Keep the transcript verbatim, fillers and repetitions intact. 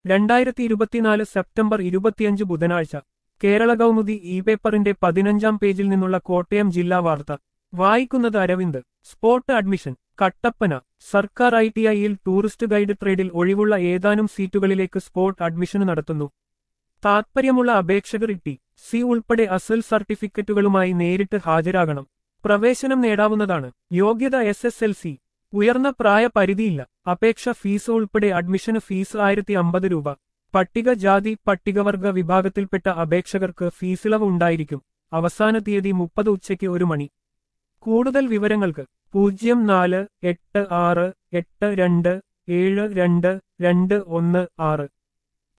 രണ്ടായിരത്തി ഇരുപത്തിനാല് സെപ്റ്റംബർ ഇരുപത്തിയഞ്ച് ബുധനാഴ്ച കേരള കൗമുദി ഇ പേപ്പറിന്റെ പതിനഞ്ചാം പേജിൽ നിന്നുള്ള കോട്ടയം ജില്ലാ വാർത്ത വായിക്കുന്നത് അരവിന്ദ്. Spot admission Kattappana. സർക്കാർ ഐ ടി ഐയിൽ ടൂറിസ്റ്റ് ഗൈഡ് ട്രേഡിൽ ഒഴിവുള്ള ഏതാനും സീറ്റുകളിലേക്ക് സ്പോട്ട് അഡ്മിഷൻ നടത്തുന്നു. താത്പര്യമുള്ള അപേക്ഷകർ ടി സി ഉൾപ്പെടെ അസൽ സർട്ടിഫിക്കറ്റുകളുമായി നേരിട്ട് ഹാജരാകണം. പ്രവേശനം നേടാവുന്നതാണ്. യോഗ്യത എസ് എസ് എൽ സി. ഉയർന്ന പ്രായ പരിധിയില്ല. അപേക്ഷ ഫീസ് ഉൾപ്പെടെ അഡ്മിഷന് ഫീസ് ആയിരത്തി അമ്പത് രൂപ. പട്ടികജാതി പട്ടികവർഗ വിഭാഗത്തിൽപ്പെട്ട അപേക്ഷകർക്ക് ഫീസിളവ് ഉണ്ടായിരിക്കും. അവസാന തീയതി മുപ്പത് ഉച്ചയ്ക്ക് ഒരു മണി. കൂടുതൽ വിവരങ്ങൾക്ക് പൂജ്യം നാല് എട്ട് ആറ് എട്ട് രണ്ട് ഏഴ് രണ്ട് രണ്ട് ഒന്ന് ആറ്.